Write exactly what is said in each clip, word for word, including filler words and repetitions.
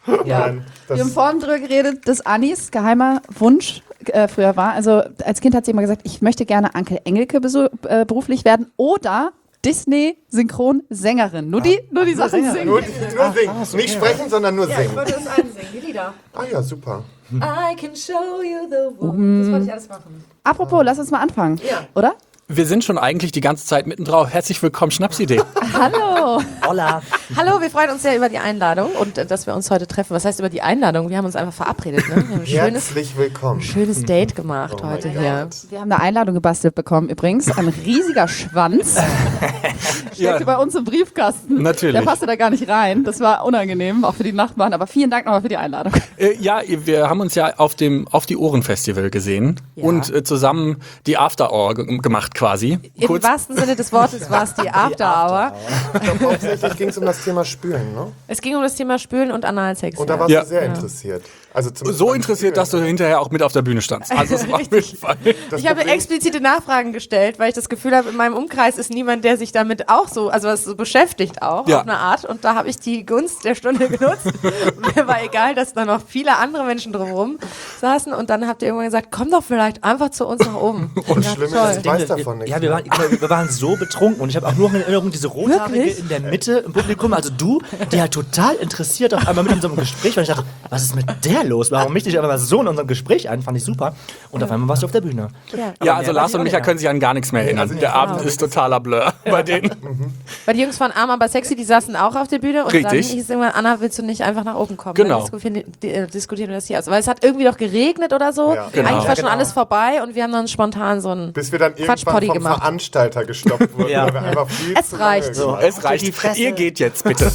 Ja. Nein, Wir haben vorhin drüber geredet, dass Annis geheimer Wunsch äh, früher war. Also als Kind hat sie immer gesagt, ich möchte gerne Anke Engelke besu- äh, beruflich werden oder Disney-Synchronsängerin. Nur die, nur die Sachen singen. Nur, nur singen. krass, okay. Nicht sprechen, sondern nur Ja, singen. ich wollte das einsingen, die Lieder. Ah ja, super. I can show you the world. Das wollte ich alles machen. Apropos, lass uns mal anfangen, Ja. oder? Wir sind schon eigentlich die ganze Zeit mitten drauf. Herzlich willkommen, Schnapsidee. Hallo. Hola. Hallo, wir freuen uns sehr über die Einladung und äh, dass wir uns heute treffen. Was heißt über die Einladung? Wir haben uns einfach verabredet. Ne? Wir haben ein schönes, Herzlich willkommen. schönes Date gemacht Oh heute mein hier. Gott. Wir haben eine Einladung gebastelt bekommen übrigens. Ein riesiger Schwanz. Steckte bei uns im Briefkasten. Natürlich. Der passte da gar nicht rein. Das war unangenehm, auch für die Nachbarn. Aber vielen Dank nochmal für die Einladung. Äh, ja, wir haben uns ja auf dem Auf die Ohren Festival gesehen Ja. und äh, zusammen die After Hour ge- gemacht quasi. Im wahrsten Sinne des Wortes war es die After Hour. Ich glaube, hauptsächlich ging es um das Thema Spülen, ne? Es ging um das Thema Spülen und Analsex. Und da ja. warst Ja. du sehr interessiert. Also zumindest So beim interessiert, dass du Spülen. hinterher auch mit auf der Bühne standst. Also das war auf jeden Fall. Das Ich habe Problem- explizite Nachfragen gestellt, weil ich das Gefühl habe, in meinem Umkreis ist niemand, der sich damit auch so, also was so beschäftigt auch, Ja. auf eine Art. Und da habe ich die Gunst der Stunde genutzt. Mir war egal, dass da noch viele andere Menschen drumherum saßen. Und dann habt ihr irgendwann gesagt, komm doch vielleicht einfach zu uns nach oben. Und Ja, schlimm toll. ist, ich weiß davon nichts. Ja, wir waren, wir waren so betrunken und ich habe auch nur in Erinnerung diese rothaarige Wirklich? in der Mitte im Publikum, also du, die halt total interessiert auf einmal mit in so einem Gespräch, weil ich dachte, was ist mit der los? Warum mich nicht einfach so in unserem Gespräch ein? Fand ich super. Und auf einmal warst du auf der Bühne. Ja. Ja, also mehr Lars weiß ich und auch Micha nicht können sich an gar nichts mehr erinnern. also Der Abend ist totaler Blur bei denen. Weil die Jungs von Arm aber sexy, die saßen auch auf der Bühne. Und Richtig. dann hieß es irgendwann, Anna, willst du nicht einfach nach oben kommen? Genau. Dann diskutieren, die, äh, diskutieren wir das hier aus. Weil es hat irgendwie doch geregnet oder so. Ja. Genau. Eigentlich war Ja, schon genau. alles vorbei und wir haben dann spontan so ein Bis wir dann irgendwann Quatschpoddy vom gemacht. Veranstalter gestoppt wurden. Ja. Weil wir einfach viel Es zu reicht. lange So. gemacht Es reicht. Die Fresse. Ihr geht jetzt bitte.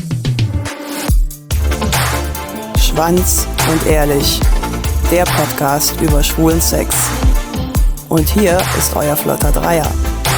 Schwanz und ehrlich, der Podcast über schwulen Sex. Und hier ist euer flotter Dreier.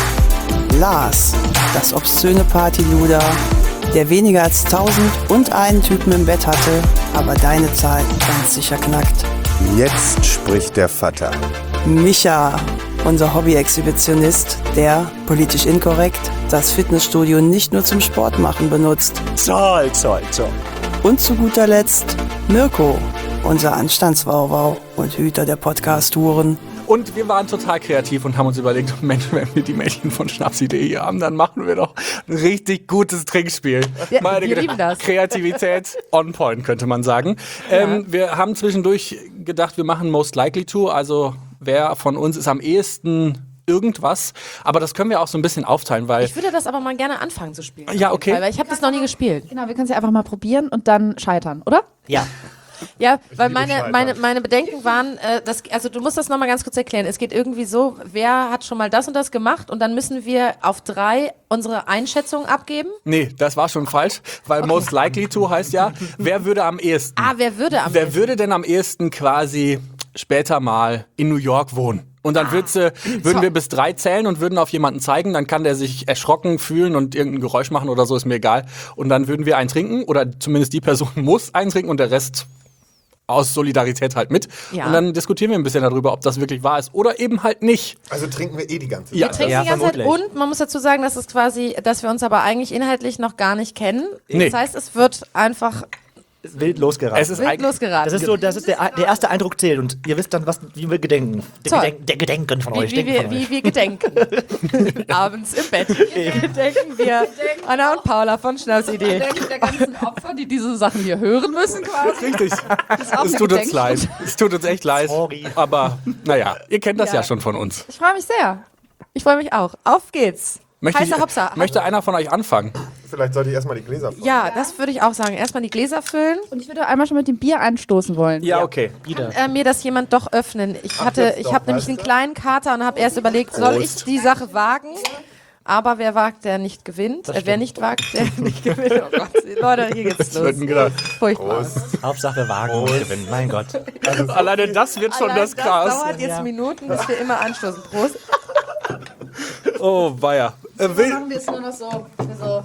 Lars, das obszöne Partyluder, der weniger als tausend und einen Typen im Bett hatte, aber deine Zahl ganz sicher knackt. Jetzt spricht der Vater. Micha, unser Hobby-Exhibitionist, der, politisch inkorrekt, das Fitnessstudio nicht nur zum Sportmachen benutzt. Zoll, zoll, zoll. Und zu guter Letzt Mirko, unser Anstandswauwau und Hüter der Podcast-Touren. Und wir waren total kreativ und haben uns überlegt, Mensch, wenn wir die Mädchen von Schnapsidee hier haben, dann machen wir doch ein richtig gutes Trinkspiel. Ja, Meine wir Güte, lieben das. Kreativität on point, könnte man sagen. Ähm, wir haben zwischendurch gedacht, wir machen Most Likely To, also wer von uns ist am ehesten irgendwas. Aber das können wir auch so ein bisschen aufteilen, weil... Ich würde das aber mal gerne anfangen zu spielen. Ja, okay. Weil ich habe das noch nie gespielt. Genau, wir können es ja einfach mal probieren und dann scheitern, oder? Ja. Ja, weil liebe meine, Scheitern. meine, meine Bedenken waren, äh, das, also du musst das nochmal ganz kurz erklären. Es geht irgendwie so, wer hat schon mal das und das gemacht und dann müssen wir auf drei unsere Einschätzung abgeben. Nee, das war schon falsch, weil Most Likely To heißt ja, wer würde am ehesten... Ah, wer würde am Wer besten? würde denn am ehesten quasi später mal in New York wohnen? Und dann würd's, äh, würden wir bis drei zählen und würden auf jemanden zeigen, dann kann der sich erschrocken fühlen und irgendein Geräusch machen oder so, ist mir egal. Und dann würden wir einen trinken oder zumindest die Person muss einen trinken und der Rest aus Solidarität halt mit. Ja. Und dann diskutieren wir ein bisschen darüber, ob das wirklich wahr ist oder eben halt nicht. Also trinken wir eh die ganze Zeit. Ja. Wir trinken Ja, die ganze Zeit vermutlich. und man muss dazu sagen, dass es quasi, dass wir uns aber eigentlich inhaltlich noch gar nicht kennen. Nee. Das heißt, es wird einfach Wild losgeraten. Es ist wild eigentlich... losgeraten. Das ist so, das ist der, der erste Eindruck zählt und ihr wisst dann, was, wie wir gedenken. Der, Toll. Gedenken, der Gedenken von Wie, euch. wie, denken wir, von wie euch. wir gedenken. Abends im Bett. Gedenken wir Anna und Paula von Schnapsidee. Der ganzen Opfer, die diese Sachen hier hören müssen quasi. Richtig. ist auch Es eine tut uns Gedenkstunde. leid. Es tut uns echt leid. Sorry. Aber naja, ihr kennt das ja, Ja. schon von uns. Ich freue mich sehr. Ich freue mich auch. Auf geht's. Möchte, Heißer ich, Hopsa. möchte einer von euch anfangen? Vielleicht sollte ich erstmal die Gläser füllen. Ja, das würde ich auch sagen. Erstmal die Gläser füllen. Und ich würde einmal schon mit dem Bier anstoßen wollen. Ja, okay. Wieder. Äh, mir das jemand doch öffnen. Ich hatte, jetzt ich doch, habe nämlich weißt einen du? kleinen Kater und habe erst überlegt, soll ich Prost. die Sache wagen? Aber wer wagt, der nicht gewinnt. Äh, wer nicht wagt, der nicht gewinnt. Oh Gott, Leute, hier geht's los. Genau. Furchtbar. Hauptsache Wagen und gewinnen. Mein Gott. Alleine das wird schon Allein das krass. dauert jetzt Minuten, bis wir immer anstoßen. Prost. Oh, weia. Äh, will, Machen wir es nur noch so. so.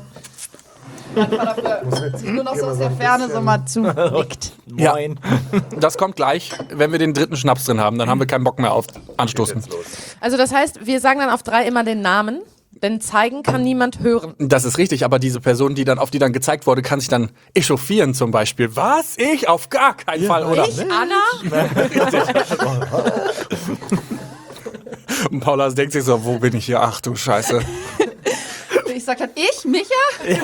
Nur noch so aus der Ferne so mal zu. Ja. Moin. das kommt gleich, wenn wir den dritten Schnaps drin haben. Dann haben wir keinen Bock mehr auf Anstoßen. Also das heißt, wir sagen dann auf drei immer den Namen. denn zeigen kann niemand hören. Das ist richtig, aber diese Person, die dann, auf die dann gezeigt wurde, kann sich dann echauffieren zum Beispiel. Was? Ich? Auf gar keinen Fall, oder? Ich, Anna? Und Paula denkt sich so, wo bin ich hier? Ach du Scheiße. Ich sag dann, ich, Micha?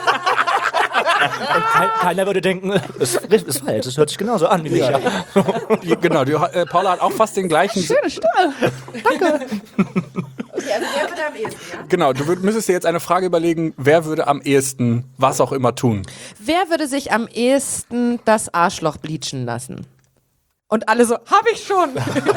Und kein, keiner würde denken, es ist falsch, es hört sich genauso an wie Micha. Die, genau, die, äh, Paula hat auch fast den gleichen... Schöne Stimme. Danke. Okay, also wer würde am ehesten, ja? Genau, du würd, müsstest dir jetzt eine Frage überlegen, wer würde am ehesten was auch immer tun? Wer würde sich am ehesten das Arschloch bleachen lassen? Und alle so, hab ich schon.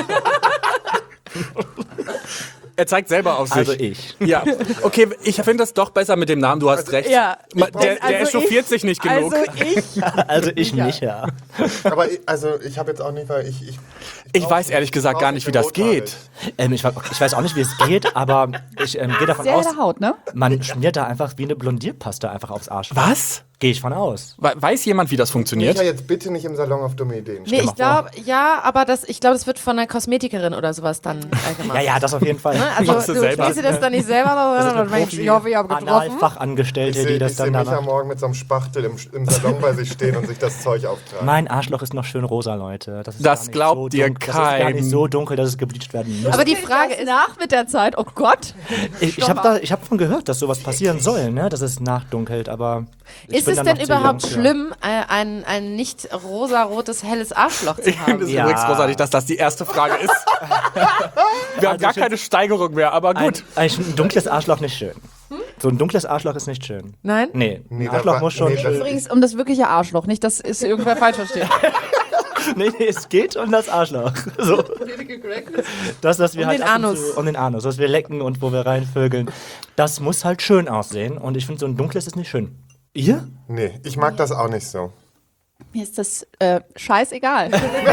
Er zeigt selber auf sich. Also ich. Ja, okay, ich finde das doch besser mit dem Namen, du hast recht. Ja. Ma- Der, der Also echauffiert ich- sich nicht genug. Also ich. Also ich Micha. Aber ich, also ich habe jetzt auch nicht, weil ich... Ich, Ich weiß ehrlich gesagt gar nicht, wie das geht. Ähm, ich, ich weiß auch nicht, wie es geht, aber ich ähm, gehe davon Sehr aus, helle Haut, ne? man schmiert da einfach wie eine Blondierpaste einfach aufs Arsch. Was? Gehe ich von aus. We- Weiß jemand, wie das funktioniert? Micha, jetzt bitte nicht im Salon auf dumme Ideen. Nee, ich glaube, ja, aber das, ich glaube, das wird von einer Kosmetikerin oder sowas dann äh, gemacht. Ja, ja, das auf jeden Fall. Ne? Also Machst du du selber. schließt dir das dann nicht selber noch und denkst, ich hoffe, ich habe getroffen. Ich Analfachangestellte, sehe die das seh dann Micha danach... morgen mit so einem Spachtel im, im Salon bei sich stehen und sich das Zeug auftragen. Mein Arschloch ist noch schön rosa, Leute. Das, ist Das gar nicht glaubt so dir dunkel. Das ist gar kein- nicht so dunkel, dass es gebleicht werden muss. Aber die Frage ist, nach mit der Zeit, oh Gott. ich ich habe da, ich hab von gehört, dass sowas passieren soll, ne? Dass es nachdunkelt, aber... ich ist bin es dann denn noch zu überhaupt jung für. schlimm, äh, ein, ein nicht rosarotes, helles Arschloch zu Ich finde haben? es Ja. übrigens großartig, dass das die erste Frage ist. Wir haben Also gar ich keine Steigerung mehr, aber Ein, gut. ein, ein dunkles Arschloch nicht schön. So ein dunkles Arschloch ist nicht schön. Nein? Nee, Nee, ein da Arschloch war- muss schon nee, das- schön... Übrigens um das wirkliche Arschloch, nicht, dass es irgendwer falsch versteht. Nee, nee, es geht um das Arschloch. So. Das, was wir Um halt den ab und Anus. Zu, um den Anus, was wir lecken und wo wir reinvögeln. Das muss halt schön aussehen und ich finde, so ein dunkles ist nicht schön. Ihr? Nee, ich mag das auch nicht so. Mir ist das äh, scheißegal.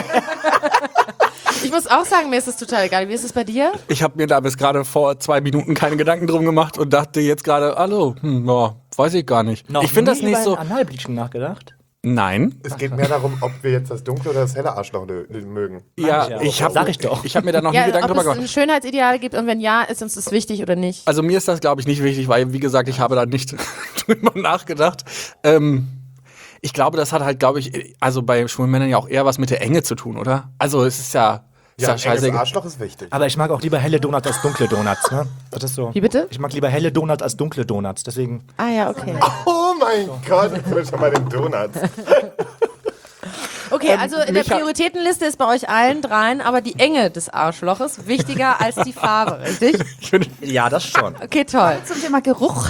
Ich muss auch sagen, mir ist das total egal. Wie ist es bei dir? Ich habe mir da bis gerade vor zwei Minuten keine Gedanken drum gemacht und dachte jetzt gerade, hallo, hm, ja, weiß ich gar nicht. Noch ich finde das nie nicht über so. ein Analbleaching nachgedacht? Nein. Es geht mehr darum, ob wir jetzt das dunkle oder das helle Arschloch lö- mögen. Ja, ja. ich habe Sag ich doch. Ich habe mir da noch Ja, nie Gedanken ob drüber es gemacht. ein Schönheitsideal gibt und wenn ja, ist uns das wichtig oder nicht? Also mir ist das, glaube ich, nicht wichtig, weil, wie gesagt, ich habe da nicht drüber nachgedacht. Ähm, ich glaube, das hat halt, glaube ich, also bei schwulen Männern ja auch eher was mit der Enge zu tun, oder? Also es ist ja, ist Ja, ja, ein enges scheiße. Arschloch ist wichtig. Aber ich mag auch lieber helle Donuts als dunkle Donuts, ne? Das ist so. Wie bitte? Ich mag lieber helle Donuts als dunkle Donuts, deswegen... Ah ja, okay. Oh mein Gott, ich will schon mal den Donuts. Okay, also in der Micha- Prioritätenliste ist bei euch allen dreien aber die Enge des Arschloches wichtiger als die Farbe, richtig? Ich finde, Ja, das schon. Okay, toll. Zum Thema Geruch.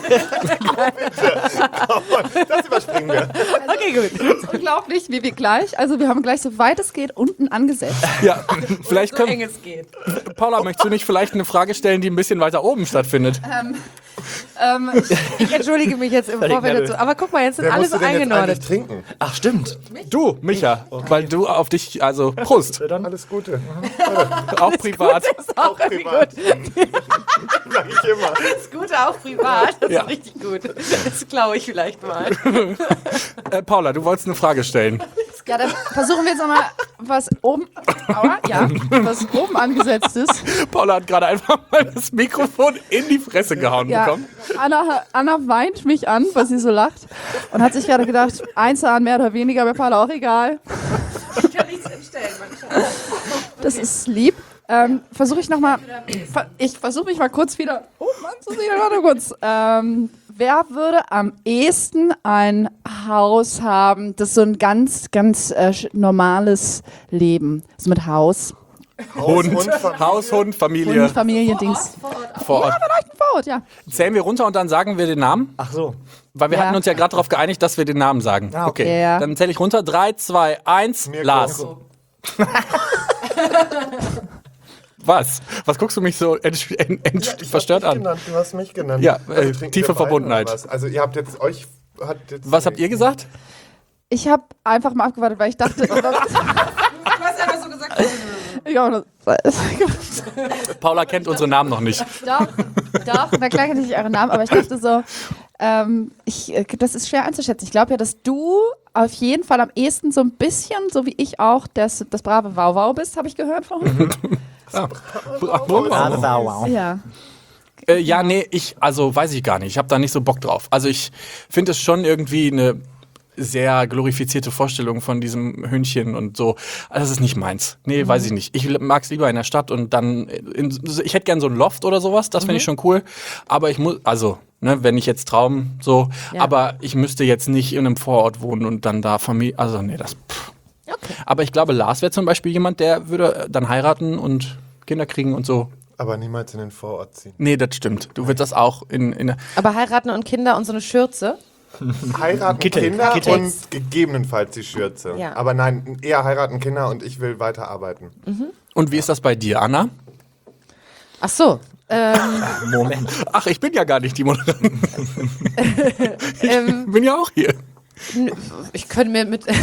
Das überspringen wir. Okay, gut. Das ist unglaublich, wie wir gleich, also wir haben gleich so weit es geht unten angesetzt. ja, vielleicht So können, eng es geht. Paula, möchtest du nicht vielleicht eine Frage stellen, die ein bisschen weiter oben stattfindet? Ähm, Ich entschuldige mich jetzt im Völlig Vorfeld nervös. dazu. Aber guck mal, jetzt sind Wer alle musste so denn jetzt eigentlich eingenordet. trinken? Ach, stimmt. Du, Micha, weil du auf dich, also Prost, Alles Gute. auch privat. ist auch irgendwie privat. gut. Sag ich immer. Das Gute auch privat. Das Ja. ist richtig gut. Das klaue ich vielleicht mal. Äh, Paula, du wolltest eine Frage stellen. ja, dann versuchen wir jetzt nochmal, was oben, aua, ja, was oben angesetzt ist. Paula hat gerade einfach mal das Mikrofon in die Fresse gehauen Ja, bekommen. Anna, Anna weint mich an, weil sie so lacht und hat sich gerade gedacht, ein Zahn mehr oder weniger, wäre Paula auch egal. Ich kann nichts entstellen, manchmal. Das ist lieb. Ähm, versuche ich nochmal, ich versuche mich mal kurz wieder, oh Mann, so sieht warte kurz. Ähm, wer würde am ehesten ein Haus haben, das so ein ganz, ganz äh, sch- normales Leben, so mit Haus, Hund, Hund, Familie. Haus, Hund, Familie. Hund, Familie, Dings. Vor Ort. Vor Ort, ja. Zählen wir runter und dann sagen wir den Namen? Ach so. Weil wir Ja. hatten uns ja gerade darauf geeinigt, dass wir den Namen sagen. Ah, okay. Okay, Ja. dann zähle ich runter. drei, zwei, eins, Mirko. Lars. Was? Was guckst du mich so ent ent ent Ja, ich hab verstört dich an? genannt, du hast mich genannt. Ja, Also äh, trinken tiefe wir Wein Verbundenheit. oder was? Also ihr habt jetzt euch... Hat jetzt Was habt ihr gesagt? Ich habe einfach mal abgewartet, weil ich dachte, Du hast einfach so gesagt, ja, das, Paula kennt unsere Namen noch nicht. doch, doch, na klar kenne ich euren Namen, aber ich dachte so, ähm, ich, äh, das ist schwer einzuschätzen. Ich glaube ja, dass du auf jeden Fall am ehesten so ein bisschen, so wie ich auch, das, das brave Wauwau bist, habe ich gehört vorhin. Bra- Ah, wow, wow. Ja. Äh, ja, nee, ich, also weiß ich gar nicht. Ich habe da nicht so Bock drauf. Also ich finde es schon irgendwie eine sehr glorifizierte Vorstellung von diesem Hühnchen und so. Also das ist nicht meins. Nee, mhm. weiß ich nicht. Ich mag es lieber in der Stadt und dann, in, ich hätte gern so ein Loft oder sowas, das finde mhm. ich schon cool. Aber ich muss, also, ne, wenn ich jetzt Traum, so, ja. aber ich müsste jetzt nicht in einem Vorort wohnen und dann da Familie, also nee, das, pff. Okay. Aber ich glaube, Lars wäre zum Beispiel jemand, der würde dann heiraten und Kinder kriegen und so. Aber niemals in den Vorort ziehen. Nee, das stimmt. Du würdest das auch in... in Aber heiraten und Kinder und so eine Schürze? Heiraten, Kittel, Kinder Kittel. und gegebenenfalls die Schürze. Ja. Aber nein, eher heiraten, Kinder und ich will weiterarbeiten. Mhm. Und wie ist das bei dir, Anna? Ach so. Ähm, Moment. Ach, ich bin ja gar nicht die Moderatorin. ich ähm, bin ja auch hier. Ich könnte mir mit...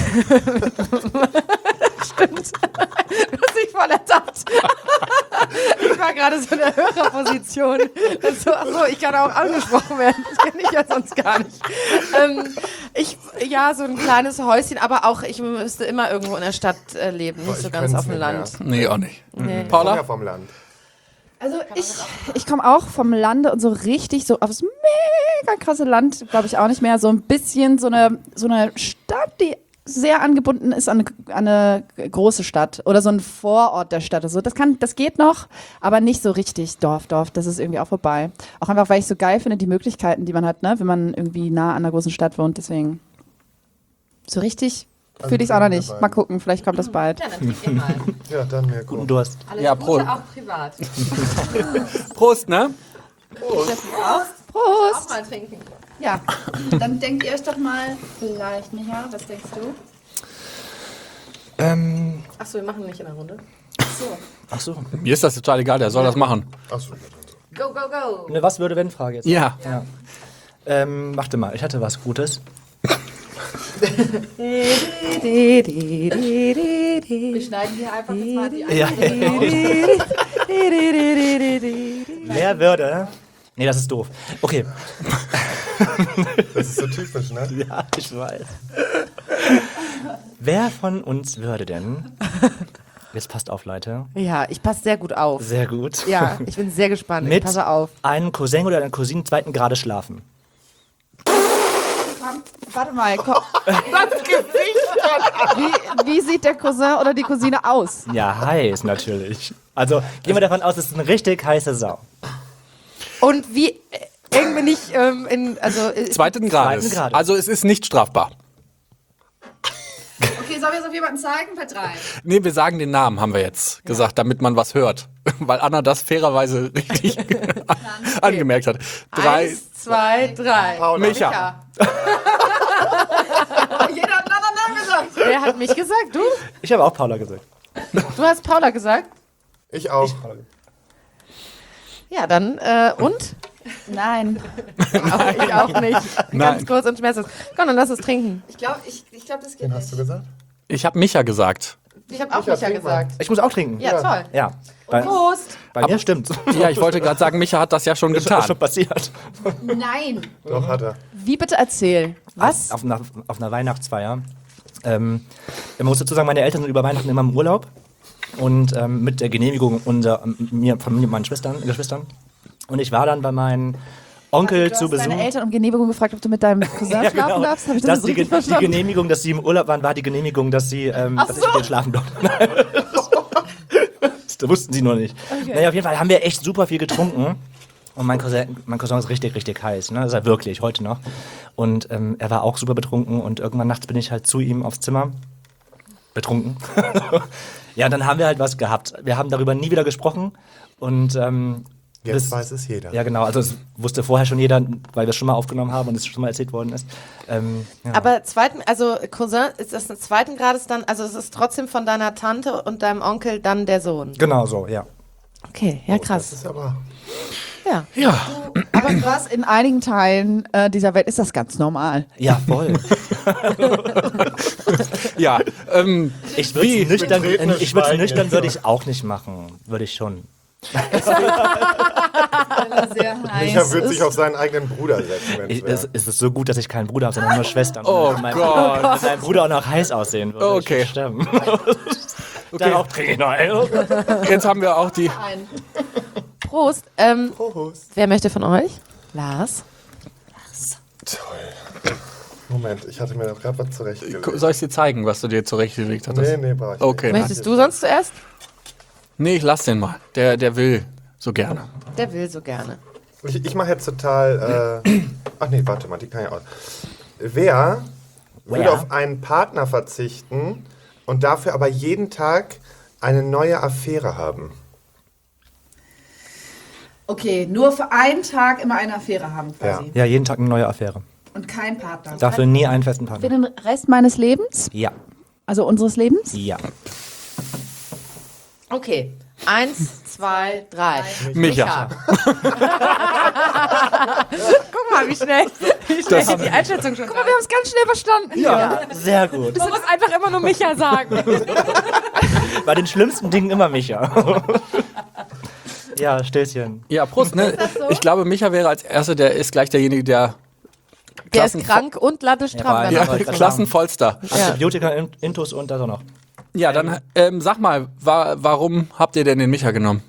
Stimmt. Du hast dich voll ertappt. Ich war gerade so in der Hörerposition. So, ach so, ich kann auch angesprochen werden. Das kenne ich ja sonst gar nicht. Ähm, ich, ja, so ein kleines Häuschen, aber auch, ich müsste immer irgendwo in der Stadt äh, leben, nicht Boah, so ich ganz könnte auf dem nicht Land. Nee, auch nicht. Nee. Ich Paula? komme ja vom Land. Also ich, ich komme auch vom Lande und so richtig so aufs mega krasse Land, glaube ich auch nicht mehr. So ein bisschen so eine, so eine Stadt, die sehr angebunden ist an eine, an eine große Stadt oder so ein Vorort der Stadt. Also das kann, das geht noch, aber nicht so richtig Dorf, Dorf. Das ist irgendwie auch vorbei. Auch einfach, weil ich so geil finde, die Möglichkeiten, die man hat, ne, wenn man irgendwie nah an einer großen Stadt wohnt. Deswegen so richtig Also fühle ich es auch noch bin nicht. dabei. Mal gucken, vielleicht kommt das bald. Ja, dann trink ihr mal. Ja, dann mir Guten gut. Durst. Alles Ja, Gute, Prost. auch privat. Prost, ne? Prost! Auch mal trinken. Ja, dann denkt ihr euch doch mal, vielleicht, Micha, was denkst du? Ähm, Achso, wir machen nicht in der Runde. ach so. Mir ist das total egal, der soll das machen. Achso, Go, go, go. Eine Was würde wenn Frage jetzt. Ja. Ja. Ähm, warte mal, ich hatte was Gutes. Wir schneiden hier einfach jetzt mal die Ja. Wer würde... Nee, das ist doof. Okay. das ist so typisch, ne? Ja, ich weiß. Wer von uns würde denn... Jetzt passt auf, Leute. Ja, ich passe sehr gut auf. Sehr gut. Ja, ich bin sehr gespannt. Ich Mit passe auf. einem Cousin oder einer Cousine zweiten Grades schlafen. Warte mal, komm. wie, wie sieht der Cousin oder die Cousine aus? Ja, heiß natürlich. Also gehen wir davon aus, es ist eine richtig heiße Sau. Und wie äh, eng bin ich ähm, in, also äh, Zweiten Grades. Zweiten Grades. Also es ist nicht strafbar. Okay, sollen wir es auf jemanden zeigen? Bei drei. Nee, wir sagen den Namen, haben wir jetzt gesagt, damit man was hört. Weil Anna das fairerweise richtig angemerkt hat. Drei. eins, zwei, drei. Paula. Micha. Jeder hat einen anderen Namen gesagt. Wer hat mich gesagt? Du? Ich habe auch Paula gesagt. Du hast Paula gesagt? Ich auch. Ja, dann, äh, und? Nein. Aber ich auch nicht. Nein. Ganz kurz und schmerzlos. Komm, dann lass es trinken. Ich glaube, ich, ich glaub, das geht Wen hast du gesagt? Ich habe Micha gesagt. Ich habe auch Micha, Micha trink mal. gesagt. Ich muss auch trinken. Ja, toll. Ja. Bei, Prost. bei mir stimmt. Ja, ich wollte gerade sagen, Micha hat das ja schon Das ist schon getan. passiert. Nein. Doch, hat er. Wie bitte erzähl? Was? Auf einer, auf einer Weihnachtsfeier. Ähm, man muss dazu sagen, meine Eltern sind über Weihnachten immer im Urlaub. Und ähm, mit der Genehmigung unserer, mir, von mir und meinen Schwestern, Geschwistern. Und ich war dann bei meinem Onkel Du zu hast Besuch. deine Eltern um Genehmigung gefragt, ob du mit deinem Cousin Ja, schlafen genau. darfst? Habe ich das, Das jetzt die, richtig Ge- die verstanden? Genehmigung, dass sie im Urlaub waren, war die Genehmigung, dass sie, ähm, dass ich mit denen schlafen durfte. Das wussten sie nur nicht. Okay. Naja, auf jeden Fall haben wir echt super viel getrunken. Und mein Cousin, mein Cousin ist richtig, richtig heiß. Ne? Das ist er wirklich, heute noch. Und ähm, er war auch super betrunken. Und irgendwann nachts bin ich halt zu ihm aufs Zimmer. Betrunken. Ja, und dann haben wir halt was gehabt. Wir haben darüber nie wieder gesprochen. Und ähm, Jetzt das- weiß es jeder. ja, genau. Also es wusste vorher schon jeder, weil wir es schon mal aufgenommen haben und es schon mal erzählt worden ist. Ähm, ja. Aber zweiten, also Cousin, ist das ein zweiten Grades dann, also es ist trotzdem von deiner Tante und deinem Onkel dann der Sohn. Genau so, ja. Okay, ja Das krass. ist aber... Ja. Ja. Aber krass, in einigen Teilen äh, dieser Welt ist das ganz normal. Ja, voll. Ja. Ähm, Ich würde Wie? es nüchtern, Betretenes äh, ich würd's Schweigen nüchtern jetzt würde so. ich auch nicht machen. Würde ich schon. Sehr Micha wird sich auf seinen eigenen Bruder setzen, wenn Ich, es es, es ist so gut, dass ich keinen Bruder habe, sondern nur Schwestern. Oh Wenn mein, Gott. Wenn mein Bruder auch noch heiß aussehen würde. Okay. Ich würde sterben. Dann auch trinke ich noch ein. Jetzt haben wir auch die, Prost. Ähm, Prost. wer möchte von euch? Lars? Toll. Moment, ich hatte mir da gerade was zurechtgelegt. Soll ich dir zeigen, was du dir zurechtgelegt hattest? Nee, nee, brauch ich Okay. nicht. Möchtest du sonst zuerst? Nee, ich lass den mal. Der, der will so gerne. Der will so gerne. Ich, ich mache jetzt total. Äh, ach nee, warte mal, die kann ich auch. Wer würde Wer? auf einen Partner verzichten und dafür aber jeden Tag eine neue Affäre haben? Okay, nur für einen Tag immer eine Affäre haben quasi. Ja, jeden Tag eine neue Affäre. Und kein Partner. Dafür nie einen festen Für Partner. den Rest meines Lebens? Ja, Also unseres Lebens? ja. Okay. Eins, zwei, drei. Micha. Guck mal, wie schnell, wie schnell Das- die Einschätzung schon Guck mal, wir haben es ganz schnell verstanden. Ja, sehr gut. Du musst einfach immer nur Micha sagen. Bei den schlimmsten Dingen immer Micha. Ja, Stelzchen. Ja, Prost, ne? Ich glaube, Micha wäre als Erster, der ist gleich derjenige, der Der ist Klassenvo- krank und lattestramm. Ja, wenn ja, er- wollte gerade Klassenvollster. Antibiotika, Intus und das auch noch. Ja, dann ähm, sag mal, wa warum habt ihr denn den Micha genommen?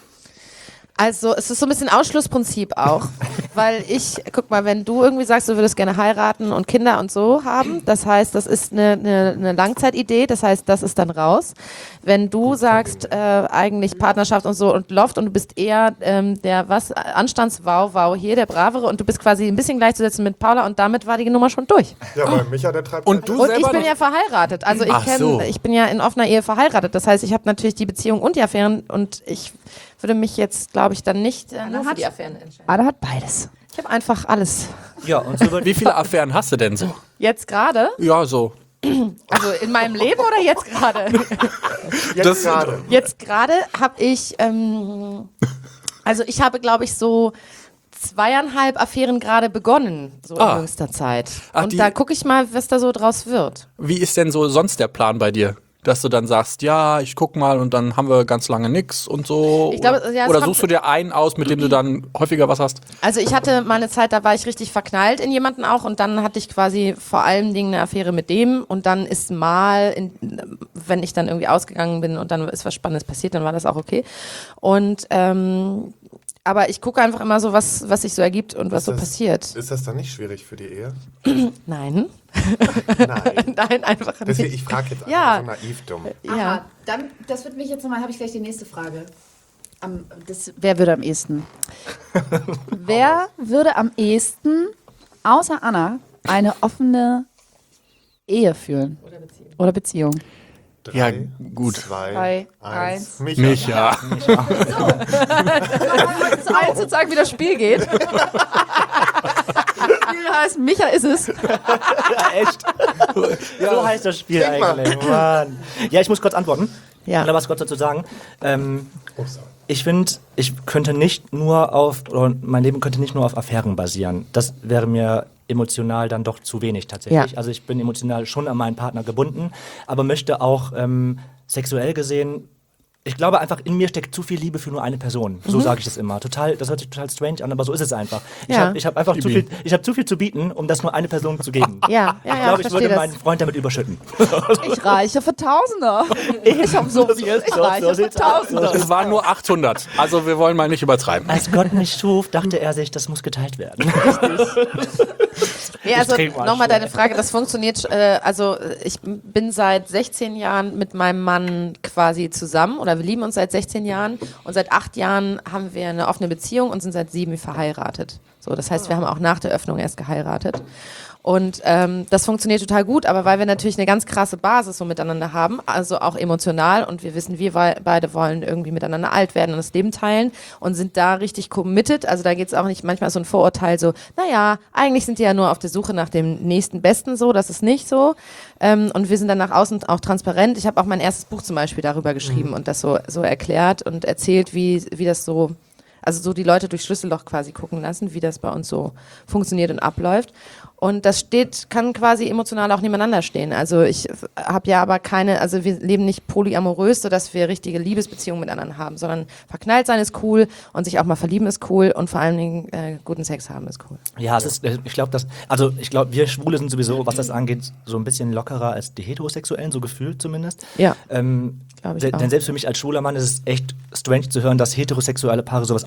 Also es ist so ein bisschen Ausschlussprinzip auch, weil ich, guck mal, wenn du irgendwie sagst, du würdest gerne heiraten und Kinder und so haben, das heißt, das ist eine, eine, eine Langzeitidee, das heißt, das ist dann raus. Wenn du sagst, äh, eigentlich Partnerschaft und so und Loft und du bist eher ähm, der was, Anstandswau-Wau hier, der Bravere und du bist quasi ein bisschen gleichzusetzen mit Paula und damit war die Nummer schon durch. Ja, weil Micha, der treibt. Und du Und ich selber bin nicht? ja verheiratet. Also ich Ach kenn, so. ich bin ja in offener Ehe verheiratet. Das heißt, ich habe natürlich die Beziehung und die Affären und ich würde mich jetzt, glaube ich, dann nicht äh, nur für hat- die Affären entscheiden. Anna hat beides. Ich habe einfach alles. Ja, und so wird Wie viele Affären hast du denn so? Jetzt gerade? Ja, so. Also in meinem Leben oder jetzt gerade? Jetzt das- gerade. Jetzt gerade habe ich, ähm, also ich habe, glaube ich, so zweieinhalb Affären gerade begonnen, so Ah. in jüngster Zeit. Ach, und die- da gucke ich mal, was da so draus wird. Wie ist denn so sonst der Plan bei dir? Dass du dann sagst, ja, ich guck mal und dann haben wir ganz lange nix und so. Ich glaube, oder ja, es oder kommt- suchst du dir einen aus, mit dem du dann häufiger was hast? Also ich hatte mal eine Zeit, da war ich richtig verknallt in jemanden auch und dann hatte ich quasi vor allen Dingen eine Affäre mit dem und dann ist mal, in, wenn ich dann irgendwie ausgegangen bin und dann ist was Spannendes passiert, dann war das auch okay. Und ähm, aber ich gucke einfach immer so, was, was sich so ergibt und was Ist so das- passiert. Ist das dann nicht schwierig für die Ehe? Nein, Nein. nein, einfach Deswegen, nicht. ich frage jetzt einfach Ja. so naiv dumm. Ja. Aha, dann, das wird mich jetzt nochmal, habe ich gleich die nächste Frage. Am, das, wer würde am ehesten? Wer würde am ehesten, außer Anna, eine offene Ehe führen? Oder Beziehung. Oder Beziehung. Drei, Ja, gut. Zwei, Drei, eins. eins. Micha. Micha. So eins sozusagen, wie das Spiel geht. Das Spiel heißt, Micha ist es. Ja, echt. So heißt das Spiel Denk mal. eigentlich. Mann. Ja, ich muss kurz antworten. Ja. Oder was kurz dazu sagen. Ähm, Oh, sorry. ich finde, ich könnte nicht nur auf, oder mein Leben könnte nicht nur auf Affären basieren. Das wäre mir emotional dann doch zu wenig tatsächlich. Ja. Also ich bin emotional schon an meinen Partner gebunden, aber möchte auch ähm, sexuell gesehen, ich glaube einfach, in mir steckt zu viel Liebe für nur eine Person. So sage ich das immer. Total, das hört sich total strange an, aber so ist es einfach. Ich Ja. habe ich hab einfach zu viel, ich hab zu viel zu bieten, um das nur eine Person zu geben. Ja, ja, Ich ja, glaube, ich verstehe würde das. meinen Freund damit überschütten. Ich reiche für Tausender. Ich habe so viel. Ich So- reiche so für sieht's aus. Tausender. Es waren nur achthundert. Also wir wollen mal nicht übertreiben. Als Gott mich schuf, dachte er sich, das muss geteilt werden. Ja, also trinke mal nochmal schon. deine Frage, das funktioniert, äh, also äh, ich bin seit sechzehn Jahren mit meinem Mann quasi zusammen oder wir lieben uns seit sechzehn Jahren und seit acht Jahren haben wir eine offene Beziehung und sind seit sieben verheiratet. So, das heißt, wir haben auch nach der Öffnung erst geheiratet. Und ähm, das funktioniert total gut, aber weil wir natürlich eine ganz krasse Basis so miteinander haben, also auch emotional und wir wissen, wir wei- beide wollen irgendwie miteinander alt werden und das Leben teilen und sind da richtig committed. Also da geht es auch nicht manchmal so ein Vorurteil so, naja, eigentlich sind die ja nur auf der Suche nach dem nächsten Besten so, das ist nicht so. Ähm, und wir sind dann nach außen auch transparent. Ich habe auch mein erstes Buch zum Beispiel darüber geschrieben und das so, so erklärt und erzählt, wie, wie das so, also so die Leute durch Schlüsselloch quasi gucken lassen, wie das bei uns so funktioniert und abläuft. Und das steht, kann quasi emotional auch nebeneinander stehen. Also ich habe ja aber keine, also wir leben nicht polyamorös, sodass wir richtige Liebesbeziehungen miteinander haben, sondern verknallt sein ist cool und sich auch mal verlieben ist cool und vor allen Dingen äh, guten Sex haben ist cool. Ja, es ist, ich glaube, dass, also ich glaube, wir Schwule sind sowieso, was das angeht, so ein bisschen lockerer als die Heterosexuellen, so gefühlt zumindest. Ja. Ähm, Glaub ich de- auch. denn selbst für mich als schwuler Mann ist es echt strange zu hören, dass heterosexuelle Paare sowas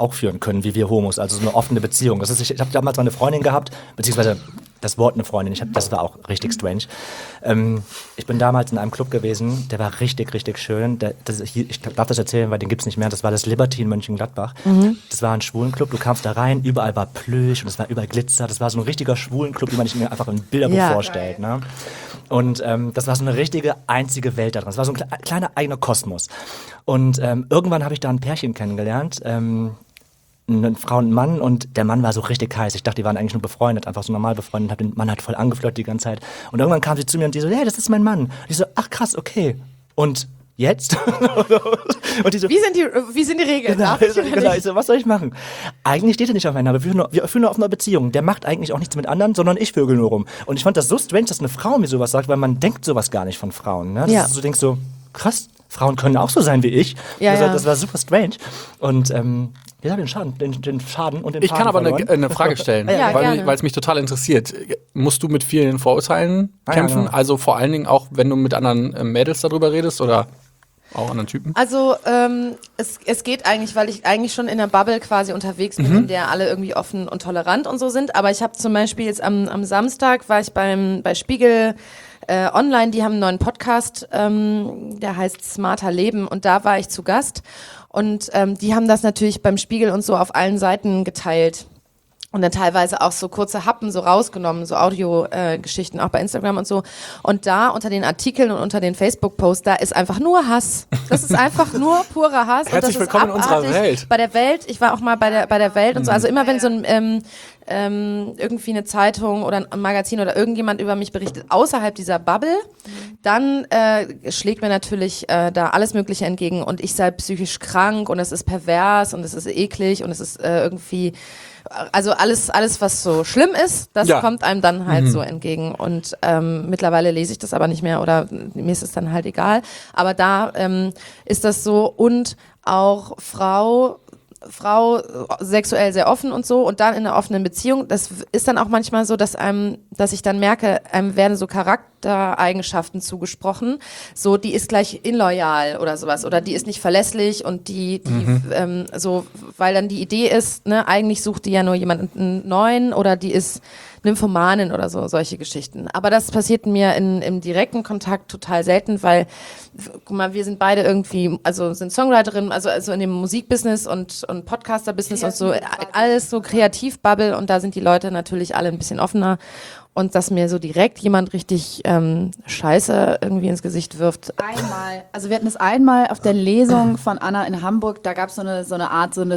auch führen können, wie wir Homos, also so eine offene Beziehung. Das ist, ich ich habe damals mal eine Freundin gehabt, beziehungsweise das Wort eine Freundin, ich hab, das war auch richtig strange. Ähm, ich bin damals in einem Club gewesen, der war richtig, richtig schön. Der, das, ich, ich darf das erzählen, weil den gibt's nicht mehr. Das war das Liberty in Mönchengladbach. Mhm. Das war ein Schwulenclub, du kamst da rein, überall war Plüsch und es war überall Glitzer. Das war so ein richtiger Schwulenclub, wie man sich mir einfach im Bilderbuch Ja. vorstellt. Ne? Und ähm, das war so eine richtige einzige Welt da drin. Das war so ein kle kleiner eigener Kosmos. Und ähm, irgendwann habe ich da ein Pärchen kennengelernt, ähm, eine Frau und ein Mann, und der Mann war so richtig heiß. Ich dachte, die waren eigentlich nur befreundet, einfach so normal befreundet. Hab den Mann halt voll angeflirtet die ganze Zeit. Und irgendwann kam sie zu mir und die so, hey, das ist mein Mann. Und ich so, ach krass, okay. Und jetzt? und die so, Wie sind die, wie sind die Regeln? Genau, Darf ich also, oder genau. nicht? Ich so, was soll ich machen? Eigentlich steht er nicht auf meinen Namen. Wir führen, nur, wir führen nur auf einer Beziehung. Der macht eigentlich auch nichts mit anderen, sondern ich vögel nur rum. Und ich fand das so strange, dass eine Frau mir sowas sagt, weil man denkt sowas gar nicht von Frauen. Ne? Das Ja. ist so, du denkst so, krass, Frauen können auch so sein wie ich. Ja, das, ja. War, das war super strange. Und ähm, ja, den Schaden, den, den Schaden und den Ich Faden kann aber eine, verloren. eine Frage stellen, Ja, weil, gerne. mich, weil es mich total interessiert. Musst du mit vielen Vorurteilen Ah, ja, kämpfen? genau. Also vor allen Dingen auch, wenn du mit anderen äh, Mädels darüber redest oder auch anderen Typen? Also ähm, es, es geht eigentlich, weil ich eigentlich schon in der Bubble quasi unterwegs bin, in der alle irgendwie offen und tolerant und so sind. Aber ich habe zum Beispiel jetzt am, am Samstag war ich beim bei Spiegel äh, Online, die haben einen neuen Podcast, ähm, der heißt Smarter Leben, und da war ich zu Gast. Und ähm, die haben das natürlich beim Spiegel und so auf allen Seiten geteilt. Und dann teilweise auch so kurze Happen so rausgenommen, so Audio-Geschichten, auch bei Instagram und so. Und da unter den Artikeln und unter den Facebook-Posts, da ist einfach nur Hass. Das ist einfach nur purer Hass. Und Herzlich das willkommen ist in unserer abartig. Welt. Bei der Welt, ich war auch mal bei der, bei der Welt und so. Also immer wenn so ein, ähm, ähm, irgendwie eine Zeitung oder ein Magazin oder irgendjemand über mich berichtet, außerhalb dieser Bubble, dann äh, schlägt mir natürlich äh, da alles Mögliche entgegen. Und ich sei psychisch krank und es ist pervers und es ist eklig und es ist äh, irgendwie... Also alles, alles, was so schlimm ist, das Ja. kommt einem dann halt so entgegen. Und ähm, mittlerweile lese ich das aber nicht mehr oder mir ist es dann halt egal. Aber da ähm, ist das so, und auch Frau, Frau sexuell sehr offen und so, und dann in einer offenen Beziehung. Das ist dann auch manchmal so, dass einem, dass ich dann merke, einem werden so Charaktereigenschaften zugesprochen. So, die ist gleich illoyal oder sowas, oder die ist nicht verlässlich und die, die Mhm. ähm, so, weil dann die Idee ist, ne, eigentlich sucht die ja nur jemanden neuen, oder die ist Nymphomanin oder so, solche Geschichten. Aber das passiert mir in, im direkten Kontakt total selten, weil, guck mal, wir sind beide irgendwie, also sind Songwriterinnen, also, also in dem Musikbusiness und, und Podcaster-Business und so, alles so Kreativbubble, und da sind die Leute natürlich alle ein bisschen offener. Und dass mir so direkt jemand richtig ähm, Scheiße irgendwie ins Gesicht wirft. Einmal, also wir hatten es einmal auf der Lesung von Anna in Hamburg, da gab es so eine, so eine Art, so eine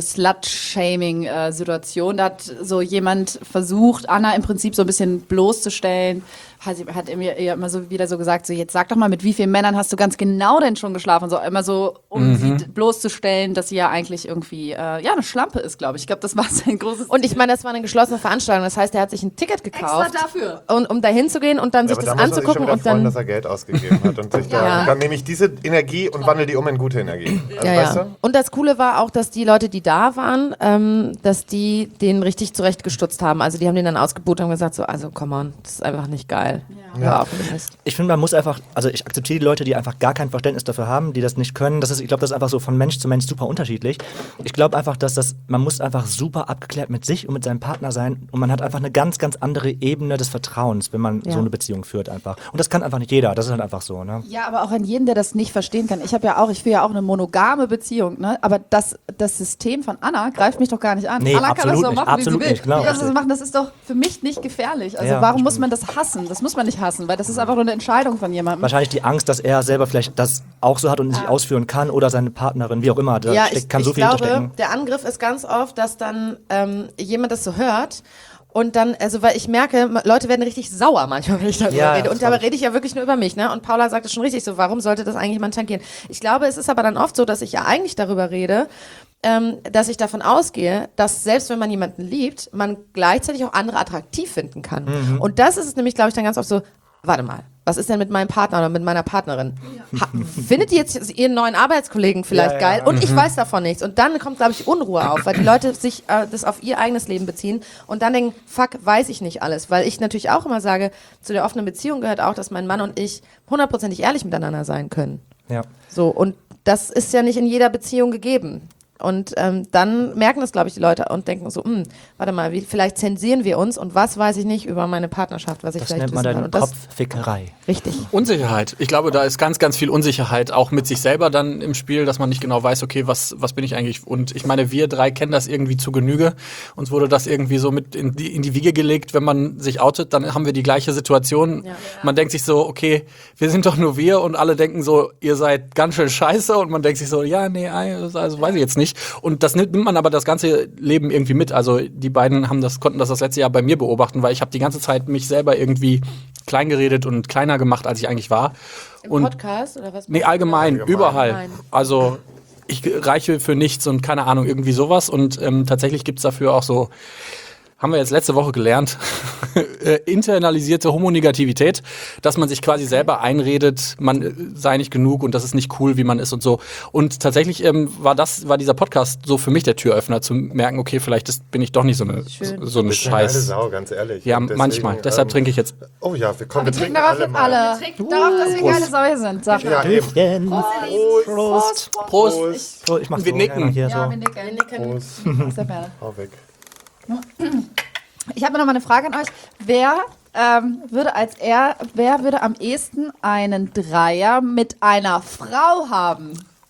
Slut-Shaming-Situation. Da hat so jemand versucht, Anna im Prinzip so ein bisschen bloßzustellen. Hat, sie- hat er mir ihr immer so wieder so gesagt, so jetzt sag doch mal, mit wie vielen Männern hast du ganz genau denn schon geschlafen? So immer so, um sie d- bloßzustellen, dass sie ja eigentlich irgendwie, äh, ja, eine Schlampe ist, glaube ich. Ich glaube, das war sein großes Und ich meine, das war eine geschlossene Veranstaltung. Das heißt, er hat sich ein Ticket gekauft, Extra dafür. und, um da hinzugehen und dann Ja, sich aber das da muss er sich schon anzugucken wieder und freuen, dann... dass er Geld ausgegeben hat und sich da, Ja. dann nehme ich diese Energie und wandle die um in gute Energie. Also, Ja, weißt ja. du? Und das Coole war auch, dass die Leute, die da waren, ähm, dass die den richtig zurechtgestutzt haben. Also die haben den dann ausgebucht und gesagt so, also come on, das ist einfach nicht geil. Hör auf mit dem Mist. Ich finde, man muss einfach, also ich akzeptiere die Leute, die einfach gar kein Verständnis dafür haben, die das nicht können. Das ist, ich glaube, das ist einfach so von Mensch zu Mensch super unterschiedlich. Ich glaube einfach, dass das, man muss einfach super abgeklärt mit sich und mit seinem Partner sein, und man hat einfach eine ganz, ganz andere Ebene des Vertrauens, wenn man Ja. so eine Beziehung führt einfach. Und das kann einfach nicht jeder, das ist halt einfach so, ne? Ja, aber auch an jeden, der das nicht verstehen kann. Ich habe ja auch, ich führe ja auch eine monogame Beziehung, ne? Aber das, das System von Anna greift mich doch gar nicht an. Nee, Anna kann das absolut so nicht, machen, absolut wie sie will. nicht, genau, Die kann das richtig. machen, das ist doch für mich nicht gefährlich. Also Ja, warum das muss stimmt. man das hassen? Das muss man nicht hassen, weil das ist einfach nur eine Entscheidung von jemandem. Wahrscheinlich die Angst, dass er selber vielleicht das auch so hat und nicht ausführen kann, oder seine Partnerin, wie auch immer. Da Ja, steckt, ich, kann so ich viel glaube, hinterstecken. der Angriff ist ganz oft, dass dann ähm, jemand das so hört. Und dann, also weil ich merke, ma- Leute werden richtig sauer manchmal, wenn ich darüber Ja, rede. das Und dabei glaub ich. rede ich ja wirklich nur über mich, ne? Und Paula sagt es schon richtig so, warum sollte das eigentlich jemand tangieren? Ich glaube, es ist aber dann oft so, dass ich ja eigentlich darüber rede, ähm, dass ich davon ausgehe, dass selbst wenn man jemanden liebt, man gleichzeitig auch andere attraktiv finden kann. Mhm. Und das ist es nämlich, glaube ich, dann ganz oft so, warte mal, was ist denn mit meinem Partner oder mit meiner Partnerin? Ha, findet ihr jetzt ihren neuen Arbeitskollegen vielleicht Ja, ja. geil? Und ich weiß davon nichts. Und dann kommt, glaube ich, Unruhe auf, weil die Leute sich äh, das auf ihr eigenes Leben beziehen und dann denken, fuck, weiß ich nicht alles. Weil ich natürlich auch immer sage, zu der offenen Beziehung gehört auch, dass mein Mann und ich hundertprozentig ehrlich miteinander sein können. Ja. So, und das ist ja nicht in jeder Beziehung gegeben. Und ähm, dann merken das, glaube ich, die Leute und denken so, hm, warte mal, wie, vielleicht zensieren wir uns und was weiß ich nicht über meine Partnerschaft, was ich Das vielleicht nennt man wissen dann kann. Und das, Kopffickerei. richtig. Unsicherheit. Ich glaube, da ist ganz, ganz viel Unsicherheit auch mit sich selber dann im Spiel, dass man nicht genau weiß, okay, was, was bin ich eigentlich? Und ich meine, wir drei kennen das irgendwie zu Genüge. Uns wurde das irgendwie so mit in die, in die Wiege gelegt, wenn man sich outet, dann haben wir die gleiche Situation. Ja. Man denkt sich so, okay, wir sind doch nur wir und alle denken so, ihr seid ganz schön scheiße und man denkt sich so, ja, nee, also weiß ich jetzt nicht. Und das nimmt man aber das ganze Leben irgendwie mit. Also die beiden haben das, konnten das das letzte Jahr bei mir beobachten, weil ich habe die ganze Zeit mich selber irgendwie klein geredet und kleiner gemacht, als ich eigentlich war. Im Und Podcast oder was? nee, allgemein, Allgemein. überall. Allgemein. Also ich reiche für nichts und keine Ahnung, irgendwie sowas. Und ähm, tatsächlich gibt's dafür auch so, haben wir jetzt letzte Woche gelernt, äh, internalisierte Homonegativität, dass man sich quasi selber einredet, man äh, sei nicht genug und das ist nicht cool, wie man ist und so. Und tatsächlich ähm, war das, war dieser Podcast so für mich der Türöffner, zu merken, okay, vielleicht ist, bin ich doch nicht so eine, Schön. so eine Bist eine geile Scheiß. Sau, ganz ehrlich. Ja, Und deswegen, manchmal. Deshalb ähm, trinke ich jetzt. Oh ja, wir kommen, Wir trinken darauf jetzt mal. alle. Wir trinken darauf, dass wir Prost. geile Säue sind. Sag Ja, mal. eben. Prost. Prost. Prost! Prost. So, ich mach Wir so, nicken. ja, Hier Ja, so. wir nicken. Prost. Sehr gerne. Hau weg. Ich habe noch mal eine Frage an euch. Wer ähm, würde als er, wer würde am ehesten einen Dreier mit einer Frau haben?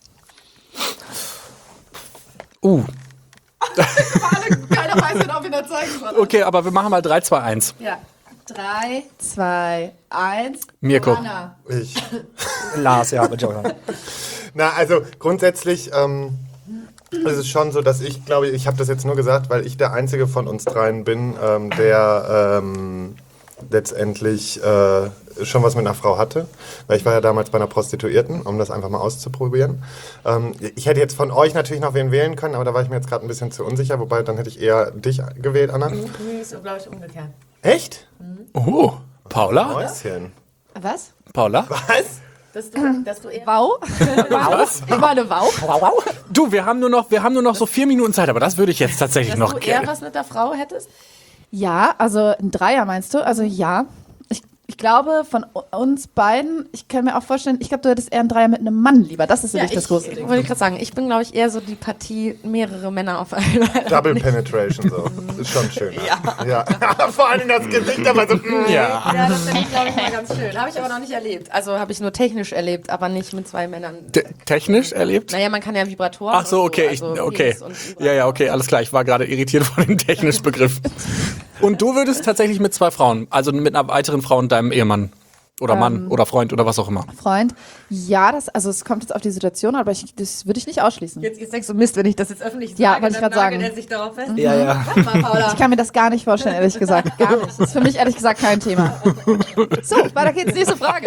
Uh, Keiner weiß genau, wie der zeigen soll. okay, aber wir machen mal drei, zwei, eins. Ja. Drei, zwei, eins. Mirko. Anna. Ich. Lars, ja, bin ich auch noch. Na, also grundsätzlich ähm, ist es schon so, dass ich glaube, ich habe das jetzt nur gesagt, weil ich der Einzige von uns dreien bin, ähm, der ähm, letztendlich äh, schon was mit einer Frau hatte. Weil ich war ja damals bei einer Prostituierten, um das einfach mal auszuprobieren. Ähm, ich hätte jetzt von euch natürlich noch wen wählen können, aber da war ich mir jetzt gerade ein bisschen zu unsicher, wobei dann hätte ich eher dich gewählt, Anna. Nee, ist, glaube ich, umgekehrt. Echt? Oh, Paula? Mäuschen. Was? Paula? Was? Dass du, dass du eher Wow? Was? Ich meine, wow? Du, wir haben nur noch, wir haben nur noch so vier Minuten Zeit, aber das würde ich jetzt tatsächlich dass noch du eher gerne. was mit der Frau hättest? Ja, also ein Dreier meinst du? Also ja. Ich, ich glaube, von u- uns beiden, ich kann mir auch vorstellen, ich glaube, du hättest eher einen Dreier mit einem Mann lieber. Das ist für dich das große Ding. wollte ich gerade sagen. Ich bin, glaube ich, eher so die Partie mehrere Männer auf einmal. Double Penetration so. Ist schon schön. Ja. ja. Vor allem das Gesicht aber so. mm. Ja. Ja, das finde ich, glaube ich, mal ganz schön. Habe ich aber noch nicht erlebt. Also habe ich nur technisch erlebt, aber nicht mit zwei Männern. Te- technisch erlebt? Naja, man kann ja Vibratoren. Ach so, und okay, ich, also okay. Penis und Ja, ja, okay, alles klar. Ich war gerade irritiert von dem technischen Begriff. Und du würdest tatsächlich mit zwei Frauen, also mit einer weiteren Frau und deinem Ehemann oder Mann oder Freund oder was auch immer. Freund. Ja, das, also es kommt jetzt auf die Situation, aber ich, das würde ich nicht ausschließen. Jetzt, jetzt denkst du, Mist, wenn ich das jetzt öffentlich sage, Ja, wollte ich dann grad sagen. nagelt er sich darauf fest. Ja, ja. Warte mal, Paula. Ich kann mir das gar nicht vorstellen, ehrlich gesagt. Gar nicht. Das ist für mich ehrlich gesagt kein Thema. So, weiter geht's. Nächste Frage.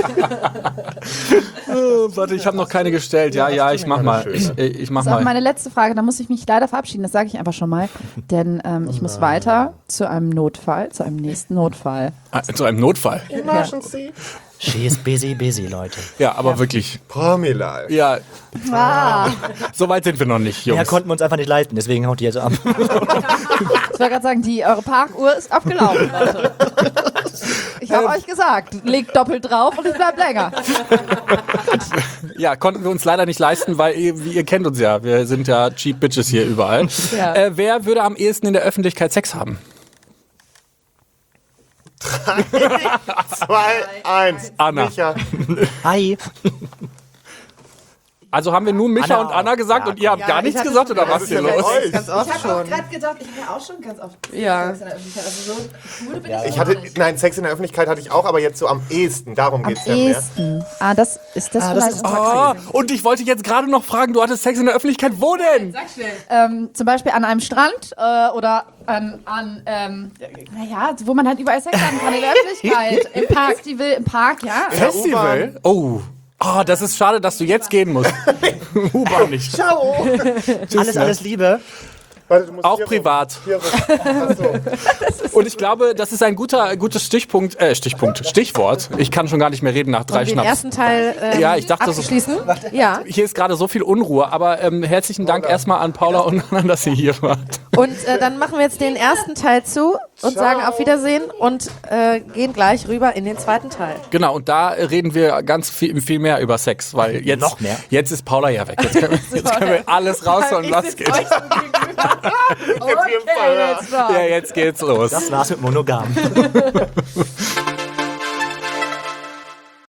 Oh, warte, ich habe noch keine gestellt. Ja, ja, ich mach mal. Ich, ich mach Das ist auch mal. meine letzte Frage. Da muss ich mich leider verabschieden. Das sage ich einfach schon mal. Denn ähm, ich muss weiter zu einem Notfall, zu einem nächsten Notfall. Ah, zu einem Notfall. She is busy, busy, Leute. Ja, aber wirklich. Promi-Life. Ja, Ah, so weit sind wir noch nicht, Ja, Jungs. konnten wir uns einfach nicht leisten, deswegen haut die jetzt ab. ich wollte gerade sagen, die, eure Parkuhr ist abgelaufen, Leute. Ich habe euch gesagt, legt doppelt drauf und ich bleib länger. Ja, konnten wir uns leider nicht leisten, weil ihr, wie ihr kennt uns ja, wir sind ja Cheap Bitches hier überall. Ja. Äh, wer würde am ehesten in der Öffentlichkeit Sex haben? Zwei, eins. Anna. Micha. Hi. Also haben wir nur Micha Anna und Anna gesagt auch. und ihr habt Ja, gar ich nichts hatte gesagt schon oder gedacht, was hier das ist ja los? bei euch. Ganz oft schon. gerade gedacht, ich habe auch schon ganz oft Ja. Sex in der Öffentlichkeit. Also so cool bin Ich hatte, nein, Sex in der Öffentlichkeit hatte ich auch, aber jetzt so am ehesten. Darum Am geht's ja mehr. ehesten. Ah, das ist das Ah, das vielleicht. ist Ah, und ich wollte jetzt gerade noch fragen, du hattest Sex in der Öffentlichkeit, wo denn? ähm, zum Beispiel an einem Strand äh, oder an, an ähm, naja, wo man halt überall Sex haben kann in der Öffentlichkeit. Im Park, die will im Park, ja. der Festival? Oh. Ah, das ist schade, dass du jetzt gehen musst. U-Bahn nicht. Ciao. Alles, alles Liebe. Warte, du musst Auch hier privat. rum. Hier rum. Achso. Und ich glaube, das ist ein guter, gutes Stichpunkt, äh, Stichpunkt, Stichwort. Ich kann schon gar nicht mehr reden nach drei Den Schnaps. ersten Teil ähm, Ja, ich dachte so- abzuschließen. Ja. Hier ist gerade so viel Unruhe, aber ähm, herzlichen Dank erstmal an Paula und Anna, dass ihr hier wart. Und äh, dann machen wir jetzt den ersten Teil zu und sagen auf Wiedersehen und äh, gehen gleich rüber in den zweiten Teil. Genau, und da reden wir ganz viel, viel mehr über Sex, weil jetzt, Noch mehr? jetzt ist Paula ja weg. Jetzt können wir, jetzt können wir alles rausholen, was geht. Okay, let's go. Ja, jetzt geht's los. Das war's mit Monogam.